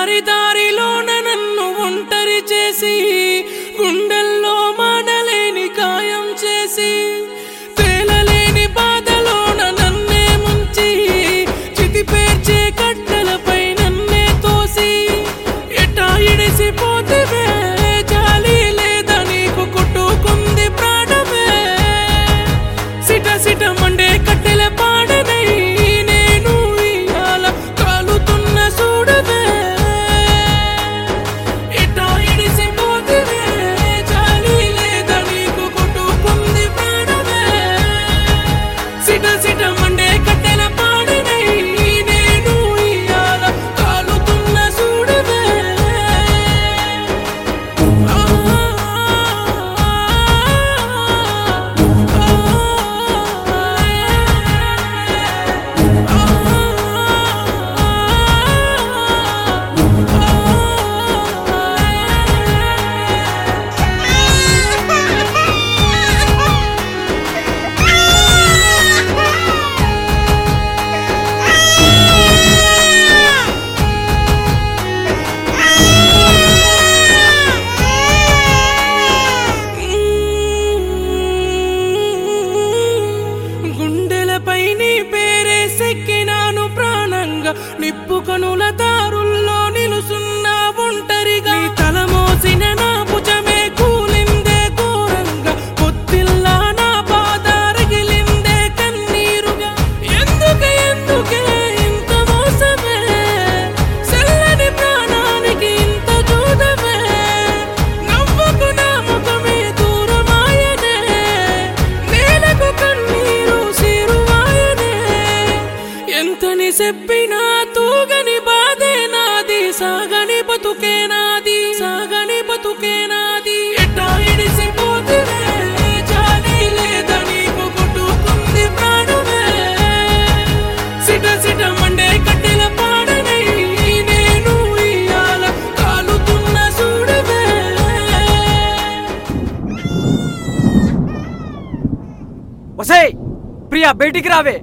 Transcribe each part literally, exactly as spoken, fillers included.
దారి దారిలోన నన్ను ఒంటరి చేసి గుండెల్లో మానలేని గాయం చేసి తేలలేని బాధలోన నన్నే ముంచి చితి పేర్చే కట్టెలపై నన్నే తోసి ఎటా ఇడిసిపోతివే జాలి లేదా నీకు కొట్టుకుంది ప్రాణమే సిట సిట మండే కట్టెల పాడనై నేను ఇయాల కాలుతున్న చూడవే ఎటా ఇడిసిపోతివే జాలి లేదా నీకు కొట్టుకుంది ప్రాణమే సిట సిట మండే కట్టెల పాడనై నేను ఇయాల కాలుతున్న చూడవే గుండెలపై నీ పేరే సెక్కినాను ప్రాణంగా నిప్పు కనుల దారుల్లో నిలుసున్నా ఒంటరిగా నీ తల మోసిన నా భుజమే కూలిందే ఘోరంగా పొత్తిల్లా నా బాధ రగిలిందే కన్నీరుగా ఎందుకే ఎందుకే ఇంత మోసమే చల్లని ప్రాణానికి ఇంత జూదమే నవ్వుకు నా ముఖమే దూరమాయనే నేలకు కన్నీరు సిరువాయనే ఎంతని చెప్పినా తూగని బాధే నాది సాగని బతుకే నాది సాగని బతుకే నాది ఎట్టా ఇడిసిపోతివే జాలి లేదా నీకు కొట్టుకుంది ప్రాణమే సిట సిట మండే కట్టెల పాడనై నేను ఇయాల కాలుతున్న చూడవే ఒసేయ్ ప్రియా బయటికి రావే.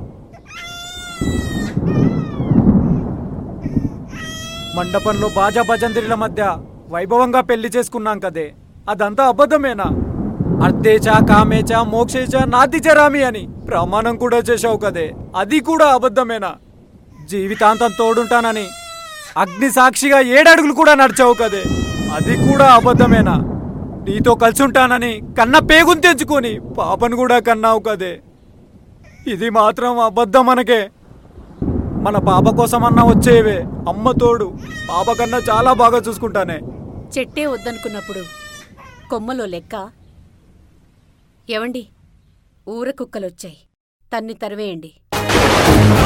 మండపంలో బాజా భజంత్రిల మధ్య వైభవంగా పెళ్లి చేసుకున్నాం కదే, అదంతా అబద్ధమేనా? అర్ధేచా కామేచా మోక్షేచా నాతిచరామి అని ప్రమాణం కూడా చేశావు కదే, అది కూడా అబద్ధమేనా? జీవితాంతం తోడుంటానని అగ్ని సాక్షిగా ఏడడుగులు కూడా నడిచావు కదే, అది కూడా అబద్ధమేనా? నీతో కలిసి ఉంటానని కన్న పేగుని తెంచుకొని పాపను కూడా కన్నావు కదే, ఇది మాత్రం అబద్ధం మనకే. మన పాప కోసమన్నా వచ్చేవే, అమ్మ తోడు, పాప కన్నా చాలా బాగా చూసుకుంటానే. చెట్టే వద్దనుకున్నప్పుడు కొమ్మలో లెక్క. ఎవండి, ఊర కుక్కలొచ్చాయి, తన్ని తరివేయండి.